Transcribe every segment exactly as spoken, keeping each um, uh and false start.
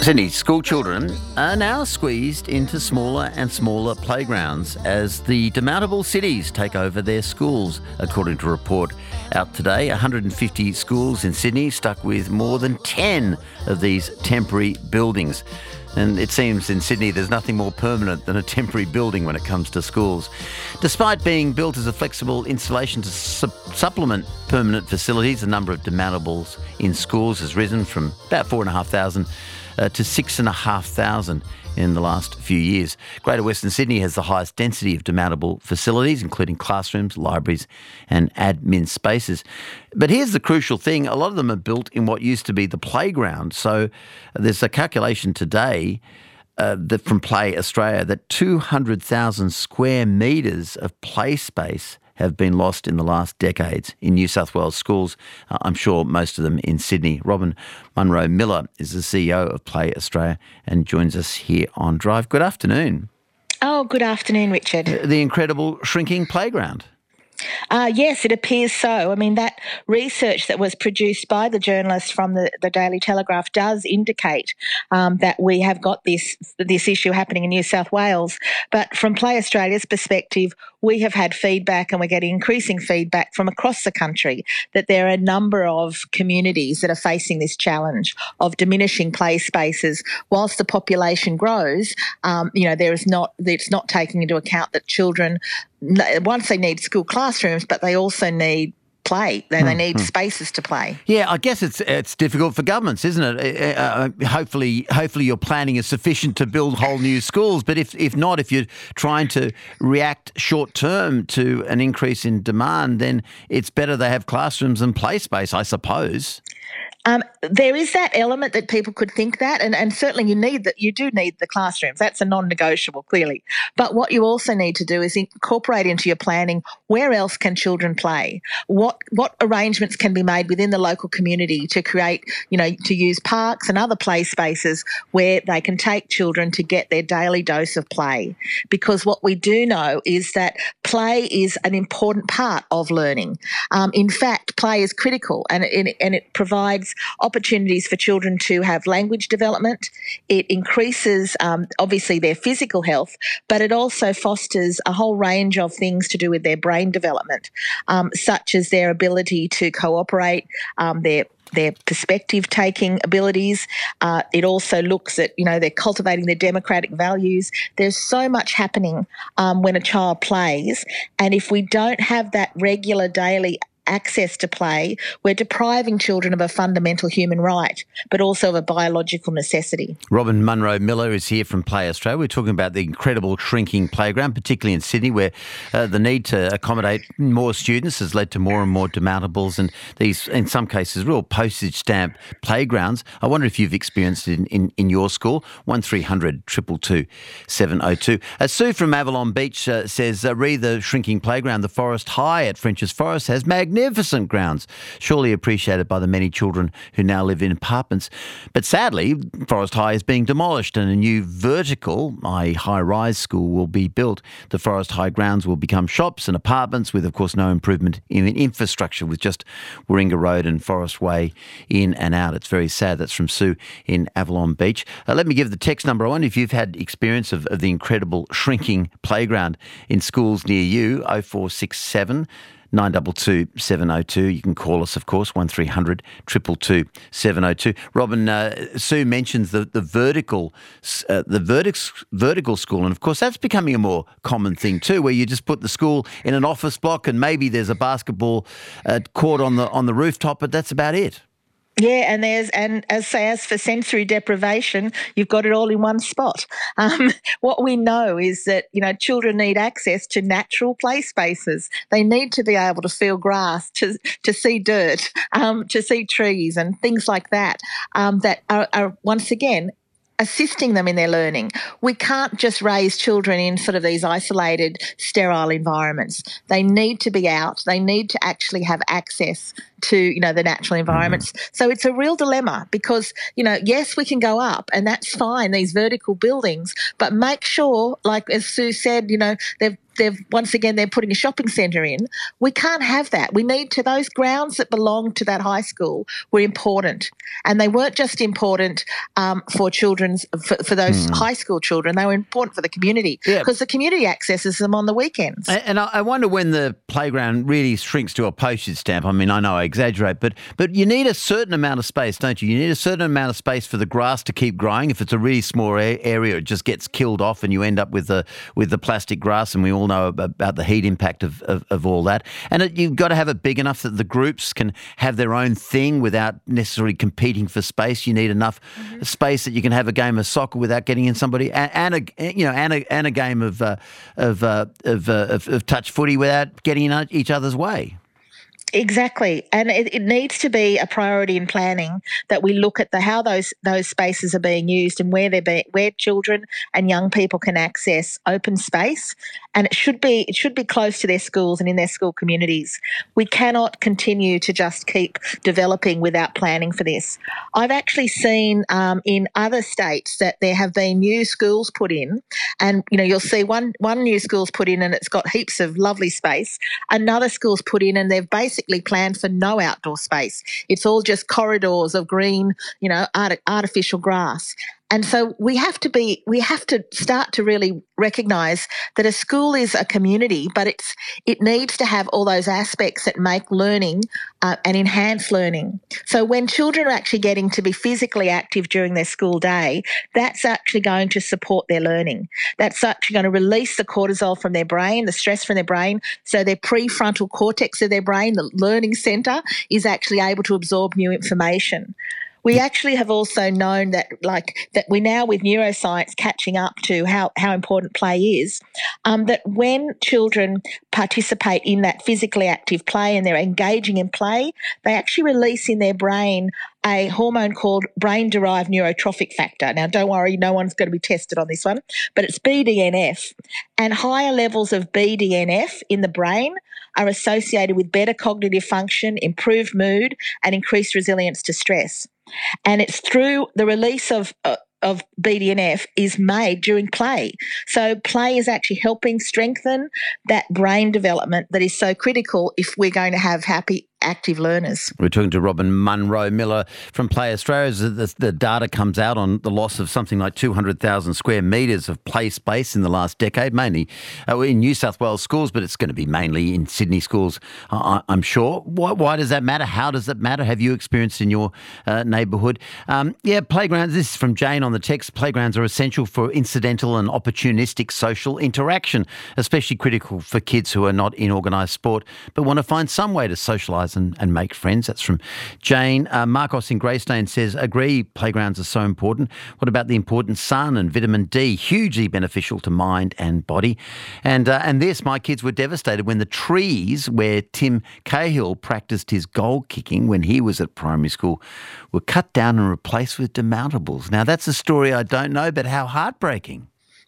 Sydney school children are now squeezed into smaller and smaller playgrounds as the demountable cities take over their schools. According to a report out today, one hundred fifty schools in Sydney stuck with more than ten of these temporary buildings. And it seems in Sydney there's nothing more permanent than a temporary building when it comes to schools. Despite being built as a flexible installation to su- supplement permanent facilities, the number of demountables in schools has risen from about four thousand five hundred uh, to six thousand five hundred in the last few years. Greater Western Sydney has the highest density of demountable facilities, including classrooms, libraries and admin spaces. But here's the crucial thing. A lot of them are built in what used to be the playground. So there's a calculation today uh, that from Play Australia that two hundred thousand square metres of play space have been lost in the last decades in New South Wales schools. Uh, I'm sure most of them in Sydney. Robin Munro-Miller is the C E O of Play Australia and joins us here on Drive. Good afternoon. Oh, good afternoon, Richard. The incredible shrinking playground. Uh, yes, it appears so. I mean, that research that was produced by the journalists from the, the Daily Telegraph does indicate um, that we have got this this issue happening in New South Wales. But from Play Australia's perspective, we have had feedback, and we're getting increasing feedback from across the country, that there are a number of communities that are facing this challenge of diminishing play spaces. Whilst the population grows, um, you know, there is not it's not taking into account that children, once they need school classrooms, but they also need play. They, mm, they need mm. spaces to play. Yeah, I guess it's it's difficult for governments, isn't it? Uh, hopefully, hopefully your planning is sufficient to build whole new schools. But if if not, if you're trying to react short term to an increase in demand, then it's better they have classrooms and play space, I suppose. Um, there is that element that people could think that, and, and certainly you need that. You do need the classrooms. That's a non-negotiable, clearly. But what you also need to do is incorporate into your planning where else can children play. What what arrangements can be made within the local community to create, you know, to use parks and other play spaces where they can take children to get their daily dose of play. Because what we do know is that play is an important part of learning. Um, in fact, play is critical, and it, and it provides opportunities for children to have language development. It increases, um, obviously, their physical health, but it also fosters a whole range of things to do with their brain development, um, such as their ability to cooperate, um, their their perspective-taking abilities. Uh, it also looks at, you know, they're cultivating their democratic values. There's so much happening um, when a child plays, and if we don't have that regular daily access to play, we're depriving children of a fundamental human right, but also of a biological necessity. Robin Munro-Miller is here from Play Australia. We're talking about the incredible shrinking playground, particularly in Sydney, where uh, the need to accommodate more students has led to more and more demountables and these, in some cases, real postage stamp playgrounds. I wonder if you've experienced it in, in, in your school. one three hundred two two two seven oh two. Uh, Sue from Avalon Beach uh, says, uh, re the shrinking playground, the Forest High at French's Forest has magnificent Magnificent grounds, surely appreciated by the many children who now live in apartments. But sadly, Forest High is being demolished and a new vertical, that is high-rise school will be built. The Forest High grounds will become shops and apartments with, of course, no improvement in infrastructure, with just Warringah Road and Forest Way in and out. It's very sad. That's from Sue in Avalon Beach. Uh, let me give the text number. I wonder if you've had experience of, of the incredible shrinking playground in schools near you, oh four six seven nine two two seven oh two. You can call us, of course, one three hundred two two two seven oh two. Robin, uh, Sue mentions the, the vertical uh, the vertic, vertical school, and of course that's becoming a more common thing too, where you just put the school in an office block and maybe there's a basketball uh, court on the on the rooftop, but that's about it. Yeah, and there's and as say as for sensory deprivation, you've got it all in one spot. Um, what we know is that, you know, children need access to natural play spaces. They need to be able to feel grass, to to see dirt, um, to see trees, and things like that. Um, that are, are once again assisting them in their learning. We can't just raise children in sort of these isolated, sterile environments. They need to be out. They need to actually have access to, you know, the natural environments. Mm. So it's a real dilemma because, you know, yes, we can go up and that's fine, these vertical buildings, but make sure, like as Sue said, you know, they've They've once again they're putting a shopping centre in. We can't have that. We need to those grounds that belong to that high school were important, and they weren't just important um, for children's for, for those mm. high school children. They were important for the community because yeah. the community accesses them on the weekends. And, and I wonder when the playground really shrinks to a postage stamp. I mean, I know I exaggerate, but but you need a certain amount of space, don't you? You need a certain amount of space for the grass to keep growing. If it's a really small area, it just gets killed off, and you end up with the with the plastic grass, and we all know about the heat impact of, of, of all that. And it, you've got to have it big enough that the groups can have their own thing without necessarily competing for space. You need enough mm-hmm. space that you can have a game of soccer without getting in somebody, and, and a you know and a, and a game of uh, of, uh, of, uh, of of touch footy without getting in each other's way. Exactly, and it, it needs to be a priority in planning that we look at the how those those spaces are being used and where they're being, where children and young people can access open space, and it should be it should be close to their schools and in their school communities. We cannot continue to just keep developing without planning for this. I've actually seen um, in other states that there have been new schools put in, and you know you'll see one one new school's put in and it's got heaps of lovely space. Another school's put in and they've basically planned for no outdoor space. It's all just corridors of green, you know, art- artificial grass. And so we have to be, we have to start to really recognise that a school is a community, but it's it needs to have all those aspects that make learning uh, and enhance learning. So when children are actually getting to be physically active during their school day, that's actually going to support their learning. That's actually going to release the cortisol from their brain, the stress from their brain, so their prefrontal cortex of their brain, the learning centre, is actually able to absorb new information. We actually have also known that, like, that we now with neuroscience catching up to how, how important play is, um, that when children participate in that physically active play and they're engaging in play, they actually release in their brain a hormone called brain-derived neurotrophic factor. Now, don't worry, no one's going to be tested on this one, but it's B D N F. And higher levels of B D N F in the brain are associated with better cognitive function, improved mood, and increased resilience to stress. And it's through the release of uh, of B D N F is made during play. So play is actually helping strengthen that brain development that is so critical if we're going to have happy, active learners. We're talking to Robin Munro-Miller from Play Australia. The, the data comes out on the loss of something like two hundred thousand square metres of play space in the last decade, mainly uh, in New South Wales schools, but it's going to be mainly in Sydney schools, uh, I'm sure. Why, why does that matter? How does that matter? Have you experienced in your uh, neighbourhood? Um, yeah, playgrounds, this is from Jane on the text. Playgrounds are essential for incidental and opportunistic social interaction, especially critical for kids who are not in organised sport but want to find some way to socialise And, and make friends. That's from Jane. Uh, Marcos in Greystone says, agree, playgrounds are so important. What about the important sun and vitamin D? Hugely beneficial to mind and body. And uh, and this, my kids were devastated when the trees where Tim Cahill practiced his goal kicking when he was at primary school were cut down and replaced with demountables. Now, that's a story I don't know, but how heartbreaking.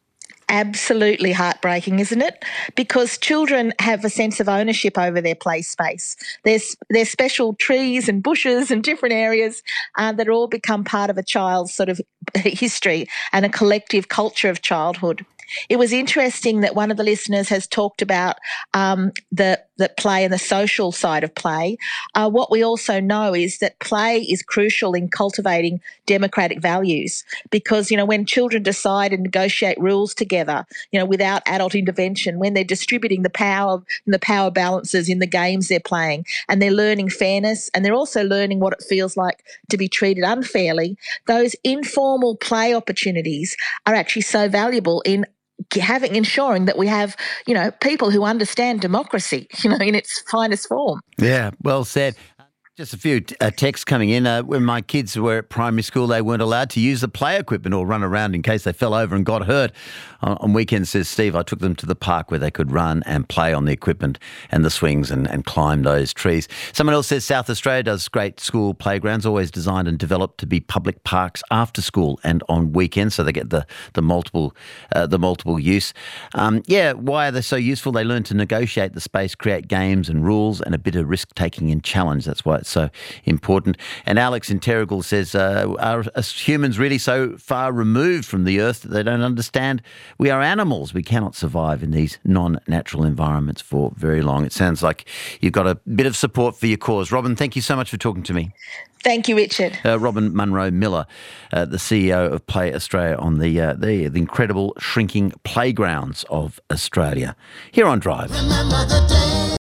Absolutely heartbreaking, isn't it? Because children have a sense of ownership over their play space. There's there's special trees and bushes and different areas uh, that all become part of a child's sort of history and a collective culture of childhood. It was interesting that one of the listeners has talked about um, the, the play and the social side of play. Uh, what we also know is that play is crucial in cultivating democratic values because, you know, when children decide and negotiate rules together, you know, without adult intervention, when they're distributing the power and the power balances in the games they're playing, and they're learning fairness and they're also learning what it feels like to be treated unfairly, those informal play opportunities are actually so valuable in having ensuring that we have, you know, people who understand democracy, you know, in its finest form. Yeah, well said. Just a few uh, texts coming in. Uh, when my kids were at primary school, they weren't allowed to use the play equipment or run around in case they fell over and got hurt. On, on weekends, says Steve, I took them to the park where they could run and play on the equipment and the swings and, and climb those trees. Someone else says South Australia does great school playgrounds, always designed and developed to be public parks after school and on weekends, so they get the the multiple uh, the multiple use. Um, yeah, why are they so useful? They learn to negotiate the space, create games and rules, and a bit of risk taking and challenge. That's why it's that's so important. And Alex in Terrigal says, uh, are humans really so far removed from the earth that they don't understand we are animals? We cannot survive in these non-natural environments for very long. It sounds like you've got a bit of support for your cause. Robin, thank you so much for talking to me. Thank you, Richard. Uh, Robin Munro-Miller, uh, the C E O of Play Australia, on the, uh, the the incredible shrinking playgrounds of Australia. Here on Drive.